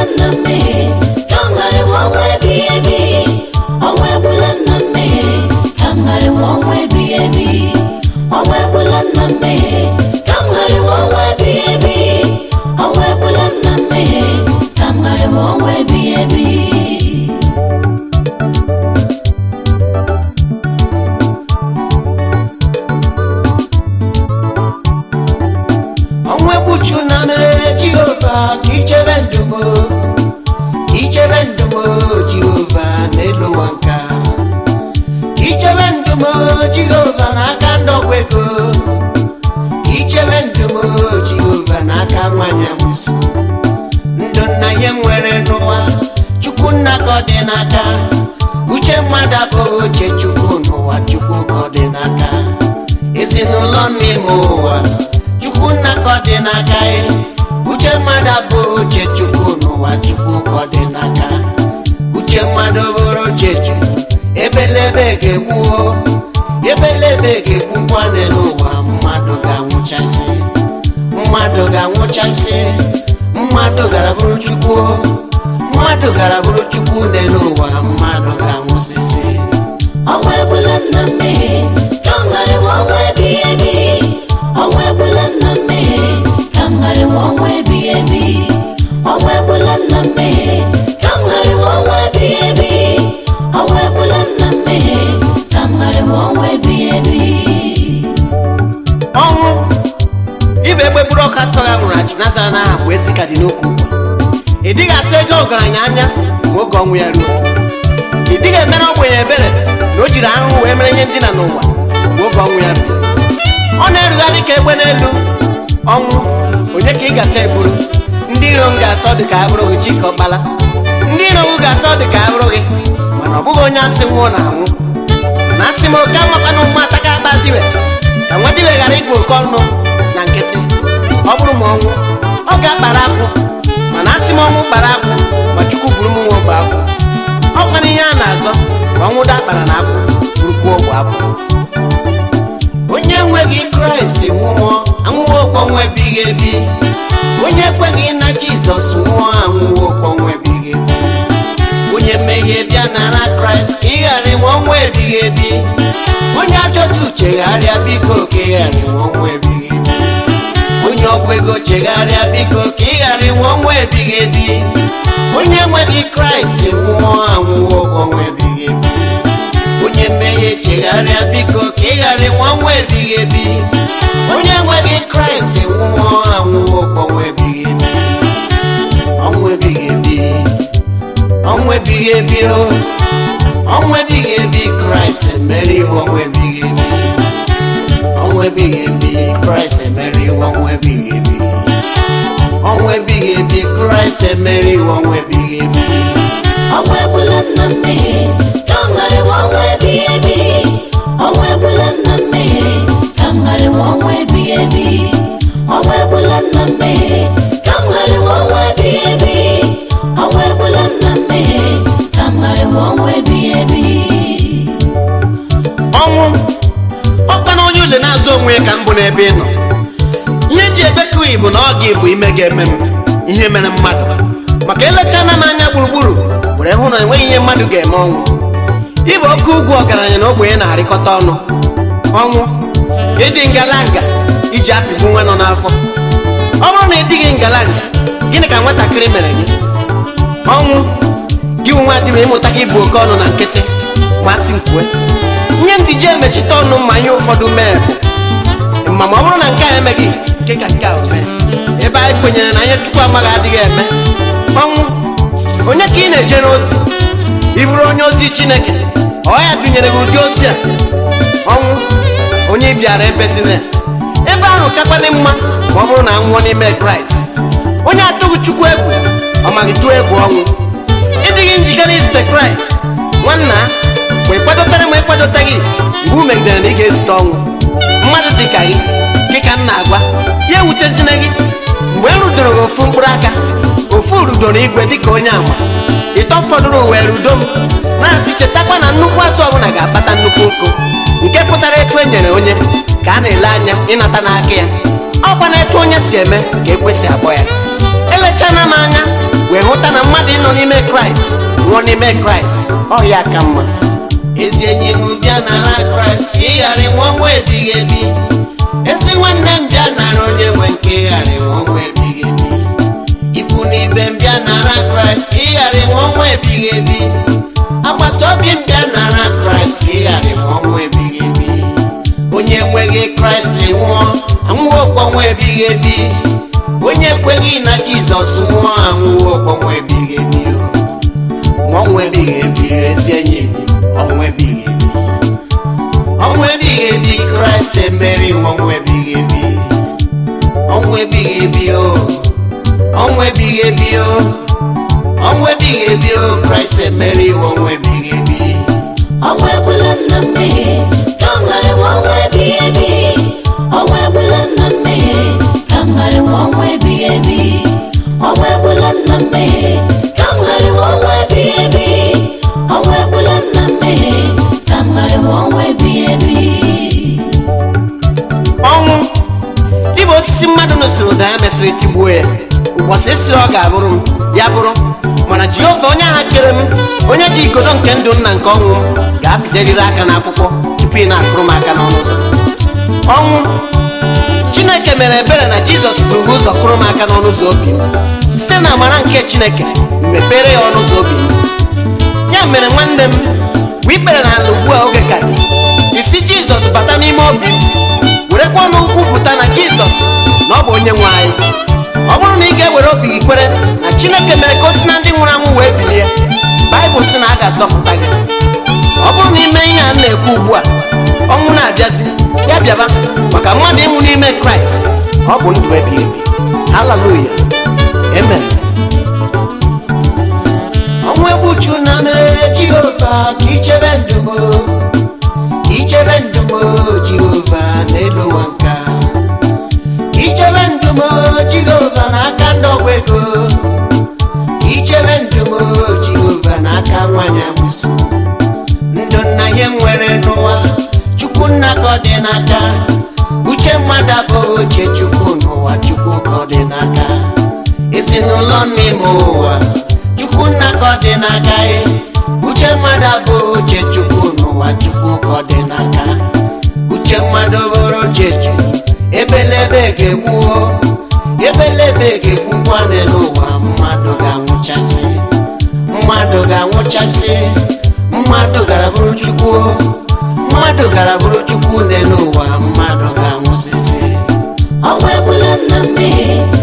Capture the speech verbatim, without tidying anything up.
me, come on and one way baby. Oh we bulan na me, come on and one way baby. Oh we bulan na me, come on and one way baby. Oh we bulan na me, come on and one way baby. Jehovah, Kichebendumo, Kichebendumo, Jehovah, Neluanka, Kichebendumo, Jehovah, Nakando Weko, Kichebendumo, Jehovah, Nakamanyamus, Ndona Yemwere Noa, Chukuna Kodenaka, Uche Madabo, Chechukuno, Chuku Kodenaka, is in Loni Moa, Chukuna Kodenaka. Uche madabo chechu no wa chuku kodinaka. Uche madoboro chechu ebelebe gebuo. Ebelebe gebu kwane no wa madoga muchasi. Madoga muchasi. Madoga raburu chuku. Madoga raburu chuku ne no wa madoga musisi. Awe bulana me, kangare wa we baby. Awe bulana me. Come hurry one way, baby. Oh, we bulan na me. Come hurry one way, baby. Oh, we bulan na me. Come hurry one way, baby. Oh, ibe we broka soga murach na sana wesi kadinoku. Idiga sego granyanya mo gonwu ya ru. Idiga mena ogbenye bere no jira anu we mere nye ndi na n'ụwa mo gonwu ya ru. Ona erugari ka egbe n'elu. Onwu onye ka ị ga-ata eburu ndị iro m ga-asọ dị ka abụrụ gị chikọkpala ndị iro m ga-asọ dị ka abụrụ gị mana ọ bụghị onye asị nwụọ na anwụ na asị m oke amakwa na ụmụ ataka akpa diwe ka nwa diwe ghara igwe oke ọnụ na nkịtị ọ bụrụ ma ọnwụ ọ ga-akpara akwụ mana asị m ọnwụ kpara akwụ ma Chukwu buru m nwa ogbe akwụ ọkwa n'ihe a na-azọ ma ọnwụ dakpara na akwụ burukwuo ogbe akwụ onye nweghị Kraịst nwụọ anwụọ ọkpọnwụ ebighị ebi onye ekweghị na Jizọs nwụọ anwụọ ọkpọnwụ ebighị ebi onye mmehie bịa nara Kraịst ka ị ghara ịnwe ọnwụ ebighị ebi onye ajọtu chegharịa biko ka ị ghara ịnwe ọnwụ ebighị ebi onye ọgwụ ego chegharịa biko ka ị ghara ịnwe ọnwụ ebighị ebi onye enweghị Kraịst nwụọ anwụọ ọkpọnwụ ebighị ebi onye mmehie chegharịa biko ka ị ghara ịnwe ọnwụ ebighị ebi onye enweghị Kraịst nwụọ anwụọ ọkpọnwụ ebighị ebi ọnwụ ebighị ebi ọnwụ ebighị ebi o ọnwụ ebighị ebi Kraịst emeriwo ọnwụ ebighị ebi ọnwụ ebighị ebi Kraịst emeriwo ọnwụ ebighị ebi ọnwụ ebighị ebi Kraịst emeriwo ọnwụ ebighị ebi ọnwụ egbula nna mmehie ka m ghara ọnwụ ebighị ebi ọnwụ egbula nna mmehie ka m ghara ọnwụ ebighị ebi ọnwụ egbula nna mmehie ka m ghara ọnwụ ebighị ebi ọnwụ egbula nna mmehie ka m ghara ọnwụ ebighị ebi ọnwụ ọkwa na onye ule na-azụ onwe ka m bụ n'ebe ị nọ ihe nji ebeku ibu na ọ ga-ebu ime ga-eme m ihe mere mmadụ maka elechana m anya gburugburu were hụ na enweghị ihe mmadụ ga-eme ọnwụ ịbụ oke ugwu ọgaranya na ogbenye na-arịkọta ọnụ ọnwụ ịdị ngalanga iji apịgbu nwa nọ n'afọ ọ bụrụ na ịdịghị ngalanga gịnị ka nwatakịrị mere gị ọnwụ gị nwa dị m ịmụta gị bụ oke ọnụ na nkịtị masị mkwue ihe ndị ji emechite ọnụ ma ihe ụfọdụ mere ma ma ọ bụrụ na nke a emeghị nke ka nke a mee ebe anyị kwenyere na ihe Chukwu amaghị adịghị eme ọnwụ onye ka ị na-ejere ozi ị bụrụ onye ozi Chineke ọ ya tụnyere gị ụdị ozi a ọnwụ onye ị bịara ebezina ebe ahụ kakwanị mma ma ọ bụrụ na nwụọ n'ime Kraịst onye atụghị Chukwu egwu ọ maghị tụọ egwu ọnwụ ịdịghị njikere izute Kraịst nwanna ma ịkwadotere ma ịkwadoteghị mgbe u megidere na ị ga-ezute ọnwụ mmadụ dị ka gị gị ka m na-agwa ya ewutezina gị mgbe e rudoro gị ofu mkpụrụ aka ofu rudoro igwe dịka onye ama ịtọ fọdụrụ were udo m na-asị chetakwa na nnukwu azụ ọbụla ga-akpata nnukwu nkụ nke pụtara etu e nyere onye ka a na-ele anya ịnata n'aka ya ọkwa na etu onye si eme ka ekwesị agbọ ya elechana m anya wee hụta na mmadụ nọ n'ime Kraịst nwụọ n'ime Kraịst ọ ya ka mma. ezi enyi m bịa nara Kraịst ka ị ghara ịnwe ọnwụ ebighị ebi. ezi nwanne m bịa nara onye nwe nke ị ghara ịnwe ọnwụ ebighị ebi. ikwu na ibe m bịa nara Kraịst ka ị ghara ịnwe ọnwụ ebighị ebi. agbata obi m bịa nara Kraịst ka ị ghara ịnwe ọnwụ ebighị ebi. onye enweghị Kraịst nwụọ anwụọ ọnwụ ebighị ebi. onye ekweghị na Jizọs nwụọ anwụọ ọnwụ ebighị ebi. ọnwụ ebighị ebi ezi enyi m, ọnwụ ebighị ebi. ọnwụ ebighị ebi Kraịst emeri ọnwụ ebighị ebi. ọnwụ ebighị ebi o ọnwụ ebighị ebi o ọnwụ ebighị ebi o Kraịst emeri ọnwụ ebighị ebi. ọnwụ egbula nna mmehie ka m ghara ịnwe ọnwụ ebighị ebi. ọnwụ egbula nna mmehie ka m ghara ịnwe ọnwụ ebighị ebi. ọnwụ egbula nna mmehie ka m ghara ịnwe ọnwụ ebighị ebi. ọnwụ egbula nna mmehie ka m ghara ịnwe ọnwụ ebighị ebi. ọnwụ ịbụ osisi mmadụ nụsiri ụda ya mesịrị tigbuo ya. ụbọchị esiri ọ ga-abụrụ m ya bụrụ, mana Jehova onye agha kere m, onye ji igodo nke ndụ nna nke ọnwụ m ga-apịderịrị aka n'akwụkwọ tupu ị na-akụrụ m aka n'ọnụ ụzọ. ọnwụ Chineke mere ebere na Jizọs buru ụzọ kụrụ m aka n'ọnụ ụzọ obi m. site na amara nke Chineke mepere ya ọnụ ụzọ obi m. ya mere nwanne m bụ ikpere n'ala ugbu a oge ka gị isi Jizọs bata n'ime obi m, werekwa ọnụ kwupụta na Jizọs na ọ bụ onye nwe anyị. ọ bụrụ na ị ga-ewere obi gị kwere na Chineke mere ka o si na ndị nwụrụ anwụ wee bilie, Baịbụl sị na a ga-azọpụta gị. ọ bụrụ na ime ihe a na-ekwu ugbu a, ọnwụ na-abịazi, ya bịaba, maka mmadụ ịnwụ n'ime Kraịst ọ bụ ndụ ebighị ebi. Haleluya, amen. ọnwụ egbuchu na mere Jehova ka ichebe ndụ m, ka ichebe ndụ m Jehova n'elu ụwa nka. ka ichebe ndụ m Jehova n'aka ndị ọgwụ ego. ka ichebe ndụ m Jehova n'aka nwanyị agbụsị. ndụ nna ihe nwere n'ụwa Chukwu nna ka ọ dị n'aka. uche mmadụ abụghị uche Chukwu n'ụwa, Chukwu ka ọ dị n'aka. ezinụlọ n'ime ụwa Chukwu nna ka ọ dị n'aka. uche mmadụ abụghị uche Chukwu n'ụwa, Chukwu ka ọ dị n'aka. uche mmadụ bụrụ uche Chukwu, ebelebe ga-egbuo, ebelebe ga-egbukwa n'ụwa. mmadụ ga-anwụchasị, mmadụ ga-anwụchasị, mmadụ gara bụrụ Chukwu, mmadụ gara bụrụ Chukwu n'ụwa. mmadụ ga-anwụsịsị. ọnwụ egbula nna mmehie